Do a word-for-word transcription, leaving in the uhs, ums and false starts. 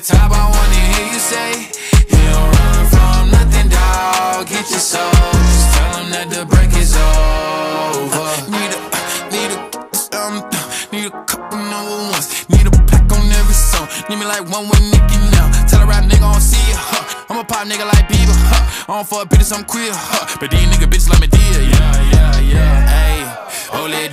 top, I wanna hear you say, you don't run from nothing, dawg. Get your soul. Just tell them that the break is over. Need a, need a, um, need a couple number ones. Need a pack on every song. Need me like one with Nicki now. Tell a rap nigga I don't see it, huh? I'm a pop nigga like Bieber, huh? I don't fuck bitches, I'm queer, huh? But these nigga bitches let me deal, yeah, yeah, yeah. Ayy, oh, let